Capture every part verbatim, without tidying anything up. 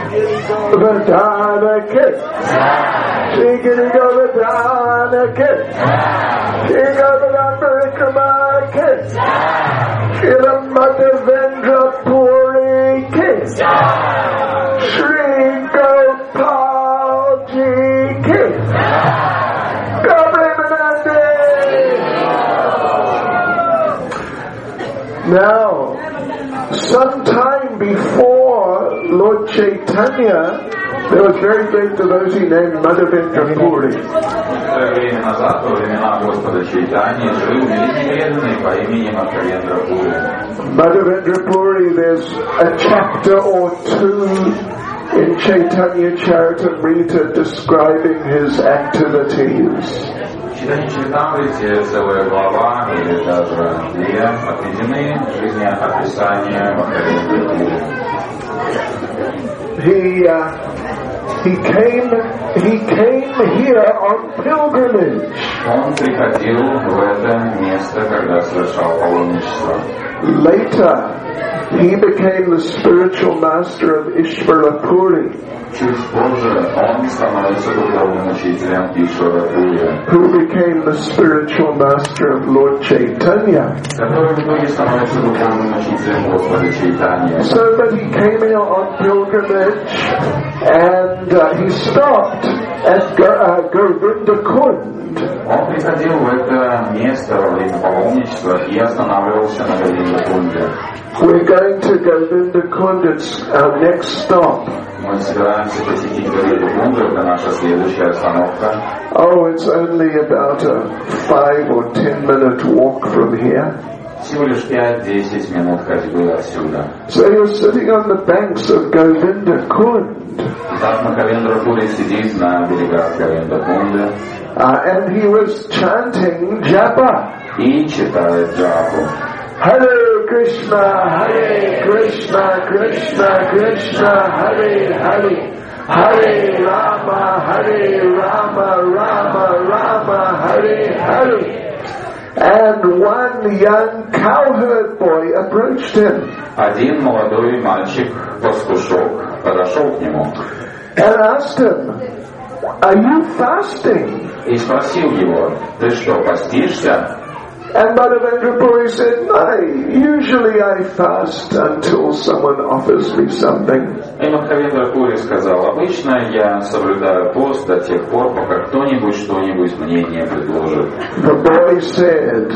Vadanake. Shigiri Govardhanake. Shigovardhanake. Shri Madhavendra Puri Ki. Shri Gopal Ji Ki. Now, sometime before Lord Chaitanya, there was very great devotee named Madhavendra Puri. Madhavendra Puri, there's a chapter or two in Chaitanya Charitamrita describing his activities. Читание Чаритамрити целая глава или даже две отведены жизнеописания Махавендра Пури. He uh, he came he came here on pilgrimage. Он приходил в это место, когда совершал паломничество. Later, he became the spiritual master of Ishvara Puri. Чуть позже он становится духовным учителем Ишвара Пури, who became the spiritual master of Lord Chaitanya. который в итоге становится духовным учителем Господа Чайтанья. So that he came here on pilgrimage and uh, he stopped at uh, Govinda Kund. Он приходил в это место во время паломничества и останавливался на Говинда Кунде. We're going to Govinda Kund, it's our next stop. Мы собираемся посетить Говинду Кунду, это наша следующая остановка. Oh, it's only about a five or ten minute walk from here. Всего лишь пять-десять минут ходьбы отсюда. So you're sitting on the banks of Govinda Kund. Так Махавендра Пури сидит на берегах Говинда Кунды. Uh, and he was chanting japa. И читает джапу. Hare Krishna, Hare Krishna, Krishna Krishna, Hare Hare, Hare Rama, Hare Rama, Rama Rama, Hare Hare. And one young cowherd boy approached him. Один молодой мальчик-пастушок подошел к нему. And asked him, are you fasting? И спросил его, ты что, постишься? And Madhavendra Puri said, no, usually I fast until someone offers me something. И Махавендра Пури сказал, обычно я соблюдаю пост до тех пор, пока кто-нибудь что-нибудь мне не предложит. The boy said,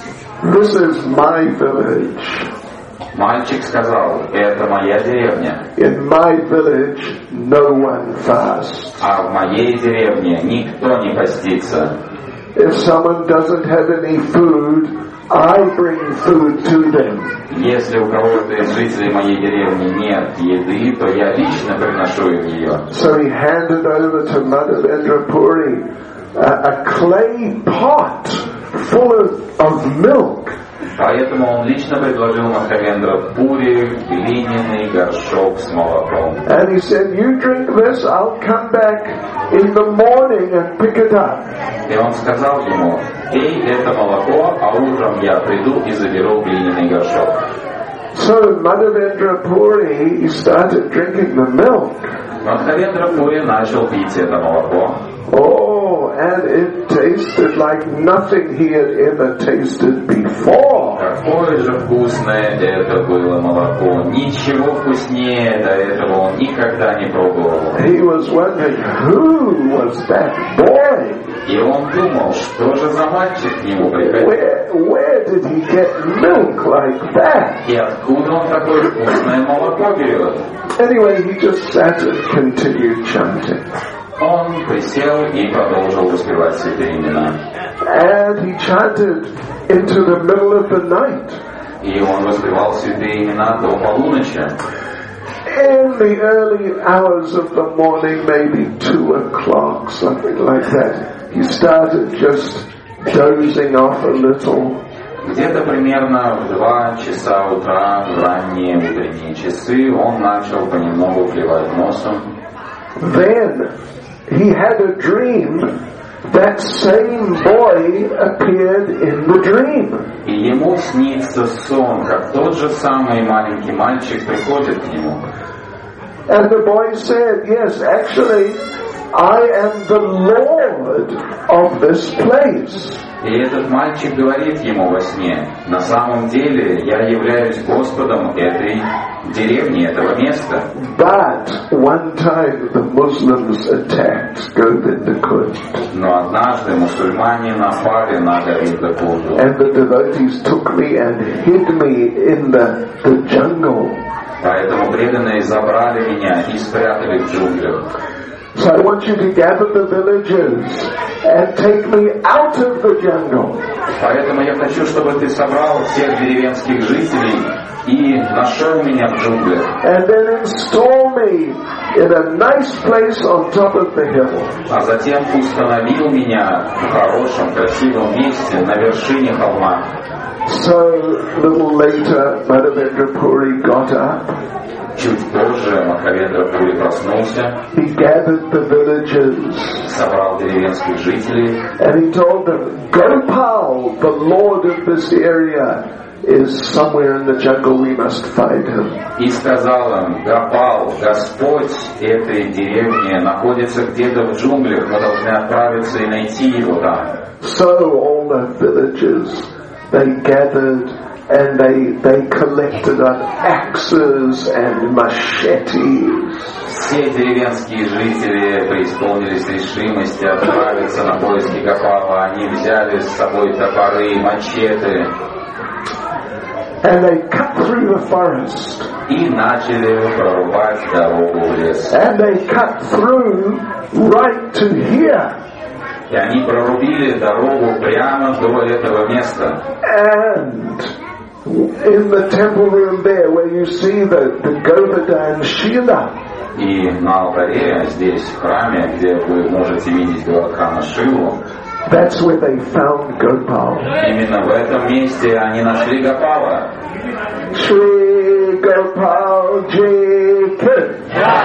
this is my village. Мальчик сказал, это моя деревня. In my village, no one fasts. А в моей деревне никто не постится. If someone doesn't have any food, I bring food to them. Если у кого-то из жителей моей деревни нет еды, то я лично приношу им ее. So he handed over to Madhavendra Puri a, a clay pot full of, of milk. Поэтому он лично предложил Махавендра Пури глиняный горшок с молоком. And he said, you drink this, I'll come back in the morning and pick it up. И он сказал ему, пей это молоко, а утром я приду и заберу глиняный горшок. So Madhavendra Puri, he started drinking the milk. Махавендра Пури начал пить это молоко. Oh, and it tasted like nothing he had ever tasted before. Какое же вкусное это было молоко. Ничего вкуснее до этого он никогда не пробовал. He was wondering, who was that boy? И он думал, что же за мальчик к нему приходил. Where, where did he get milk like that? И откуда он такое вкусное молоко берет? Anyway, he just sat and continued chanting. Он присел и продолжил воспевать святые имена. And he chanted into the middle of the night. И он воспевал святые имена до полуночи. In the early hours of the morning, maybe two o'clock, something like that, he started just dozing off a little. Где-то примерно в два часа утра, в ранние утренние часы, он начал понемногу клевать носом. Then he had a dream. That same boy appeared in the dream. И ему снится сон, как тот же самый маленький мальчик приходит к нему. And the boy said, yes, actually, I am the Lord of this place. И этот мальчик говорит ему во сне: на самом деле я являюсь Господом этой деревни, этого места. But one time the Muslims attacked Govinda Kund. Но однажды мусульмане напали на Говинда Кунду. And the devotees took me and hid me in the, the jungle. Поэтому преданные забрали меня и спрятали в джунглях. So I want you to gather the villagers and take me out of the jungle. Поэтому я хочу, чтобы ты собрал всех деревенских жителей и нашел меня в джунглях. And then install me in a nice place on top of the hill. А затем установил меня в хорошем, красивом месте на вершине холма. So a little later, Madhavendra Puri got up. Чуть позже Мадхавендра Пури проснулся, he gathered the villagers, собрал деревенских жителей, and he told them, Gopal, the lord of this area, is somewhere in the jungle, we must find him. И сказал им: Гопал, Господь этой деревни, находится где-то в джунглях, мы должны отправиться и найти его там. So all the villagers, they gathered and they they collected on axes and machetes. Все деревенские жители преисполнились решимости отправиться на поиски Гопала. Они взяли с собой топоры, мачете. And they cut through the forest. И начали прорубать дорогу в лес. And they cut through right to here. И они прорубили дорогу прямо до этого места. And in the temple room there, where you see the, the Govardhan Shila, и на алтаре здесь, в храме, где вы можете видеть Говардхана Шилу, that's where they found Gopal. Именно в этом месте они нашли Гопала. Shri Gopal Ji Ki.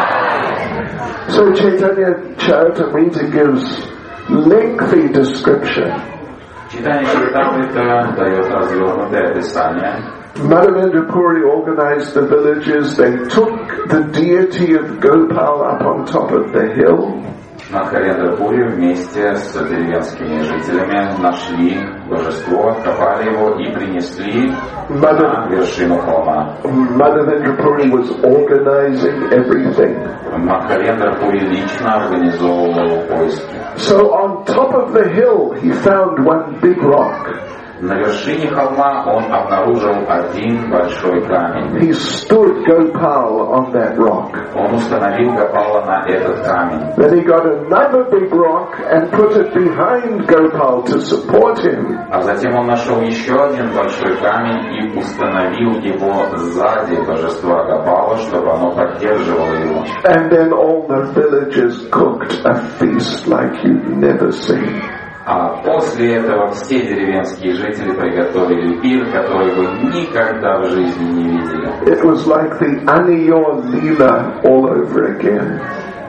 So Chaitanya Charitamrita gives lengthy description. Читание Чаритамрита дает развернутое описание. Madhavendra Puri organized the villages. They took the deity of Gopal up on top of the hill. Мадхавендра Пури вместе с деревенскими жителями нашли божество, копали его и принесли на вершину холма. Madhavendra Puri was organizing everything. Мадхавендра Пури лично организовывал поиски. So on top of the hill, he found one big rock. На вершине холма он обнаружил один большой камень. He stood Gopal on that rock. Он установил Гопала на этот камень. Then he got another big rock and put it behind Gopal to support him. А затем он нашел еще один большой камень и установил его сзади божества Гопала, чтобы оно поддерживало его. And then all the villagers cooked a feast like you've never seen. А после этого все деревенские жители приготовили пир, который вы никогда в жизни не видели. It was like the Aniyor Leela all over again.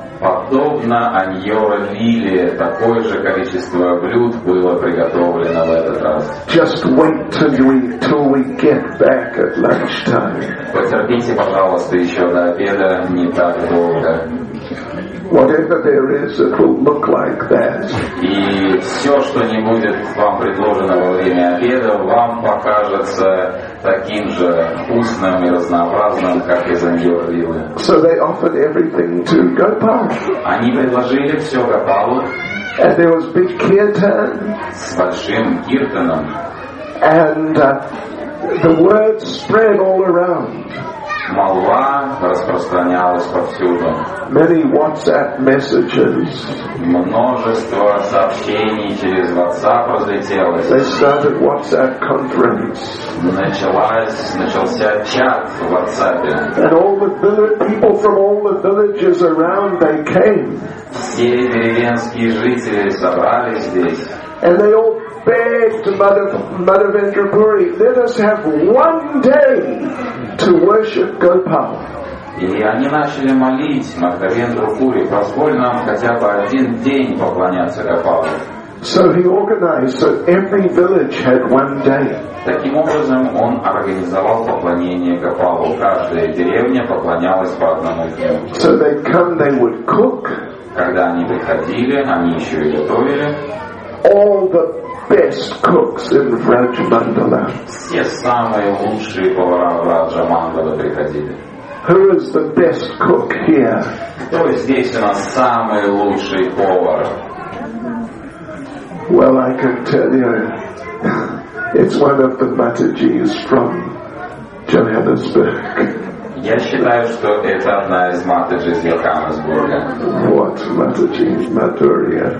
Подобно Аньора Лиле, такое же количество блюд было приготовлено в этот раз. Just wait till we till we get back at lunchtime. Потерпите, пожалуйста, еще до обеда, не так долго. Whatever there is, it will look like that. И все, что не будет вам предложено во время обеда, вам покажется таким же вкусным и разнообразным, как из Аньор Лилы. So they offered everything to Gopal. Они предложили все Гопалу. And there was big kirtan. С большим киртаном. And uh, the word spread all around. Молва распространялась повсюду. Many WhatsApp messages. Множество сообщений через WhatsApp разлетелось. They started WhatsApp conference. Началась, начался чат в WhatsApp. And all the vill- people from all the villages around, they came. Все деревенские жители собрались здесь. And they all begged Madhav- Madhavendra Puri, let us have one day to worship Gopal. И они начали молить Мадхавендру Пури: позволь нам хотя бы один день поклоняться Гопалу. So he organized so every village had one day. Таким образом, он организовал поклонение Гопалу. Каждая деревня поклонялась по одному дню. So they'd come, they would cook. Когда они приходили, они еще и готовили. All the best cooks in Vrajamandala. Все самые лучшие повара Враджамандала приходили. Who is the best cook here? Кто здесь у нас самый лучший повар? Well, I can tell you, it's one of the Matajis from Johannesburg. Я считаю, что это одна из Матаджи из Йоханнесбурга. What Mataji? Madhurya.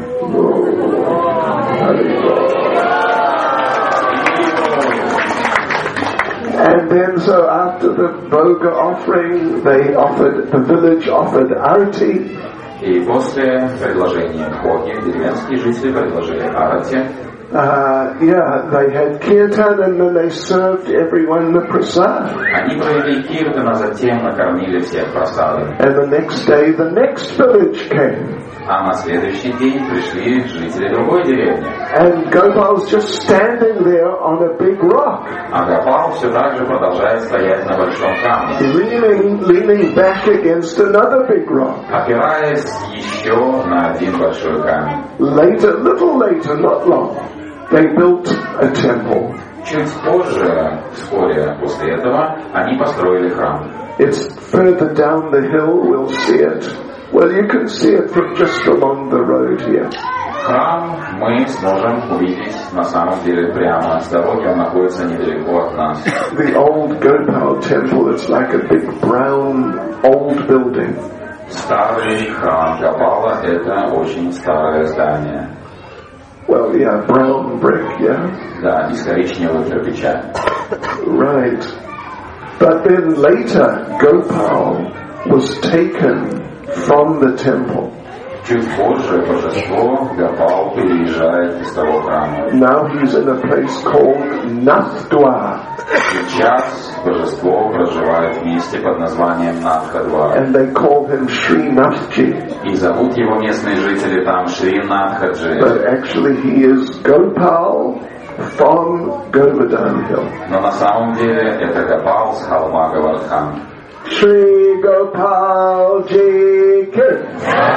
And then so after the Bhoga offering, they offered, the village offered arati. И после предложения Бхоги деревенские жители предложили арати. Uh, yeah, they had kirtan and then they served everyone the prasad. Они провели киртан, а затем накормили всех просадом. And the next day the next village came. А на следующий день пришли жители другой деревни. And Gopal's just standing there on a big rock. А Гопал все так же продолжает стоять на большом камне. Leaning, leaning back against another big rock. Опираясь еще на один большой камень. Later, little later, not long, they built a temple. Чуть позже, вскоре после этого, они построили храм. It's further down the hill, we'll see it. Well, you can see it from just along the road here. Храм мы сможем увидеть на самом деле прямо с дороги, он находится недалеко от нас. The old Gopal temple, it's like a big brown old building. Старый храм Гопала — это очень старое здание. Well, yeah, brown brick, yeah? Да, из коричневого кирпича. Right. But then later, Gopal was taken from the temple. Чуть позже божество Гопал переезжает из того храма. Now he's in a place called Nathdwar. Сейчас божество проживает в месте под названием Надхадвар. And they call him Sri Nathji. И зовут его местные жители там Шри Надхаджи. But actually he is Gopal from Govardhan Hill. Но на самом деле это Гопал с холма Говардхан. Shri Gopal Ji Ki.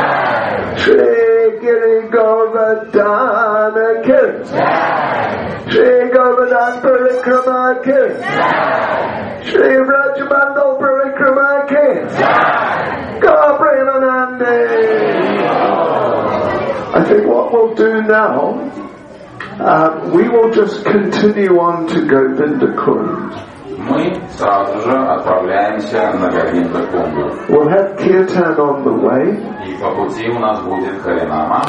Shri Giri Govardhana Ki. Shri Govardhan Parikrama Ki. Shri Vrajamandal Parikrama Ki. Gabrielanande. I think what we'll do now, uh, we will just continue on to Govinda Kund. Мы сразу же отправляемся на Говинда Кунду. We'll have kirtan on the way. И по пути у нас будет Харинама.